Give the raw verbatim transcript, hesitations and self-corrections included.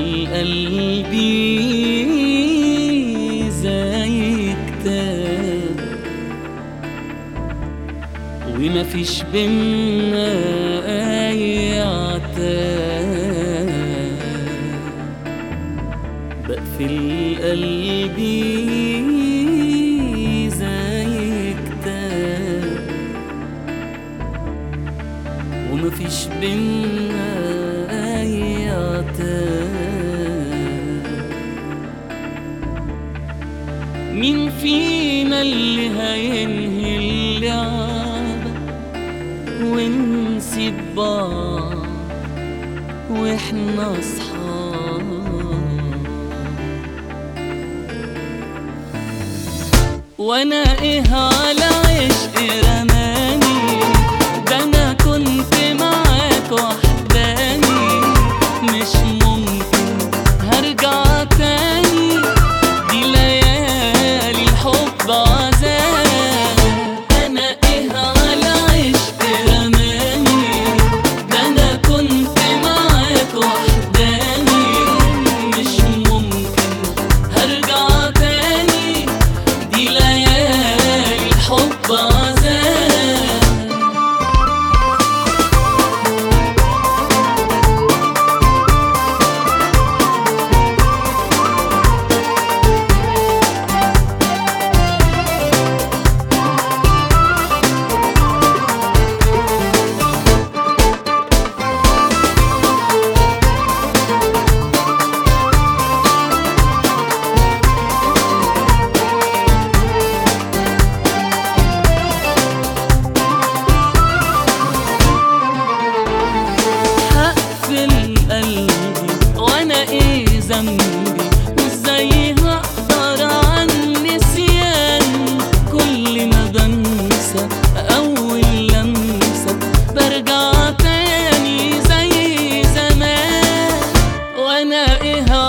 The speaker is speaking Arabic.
قلبي زي كتاب، ومفيش بينا أي عتاب. بقفل قلبي زي كتاب، ومفيش بينا أي عتاب. مين فينا اللي هينهي اللعبة ونسيب بعض واحنا اصحاب؟ وانا ايه على عشق رماني، ده انا كنت معاك وحداني، مش ممكن هرجع تاني، دي ليالي الحب عذاب. انا ايه على عشق رماني، ده انا كنت معاك وحداني، مش ممكن هرجع تاني، دي ليالي الحب عذاب. ذنبي وازاي هقدر عن نسيان؟ كل ما بنسى اول لمسة برجع تاني زي زمان. وانا ايه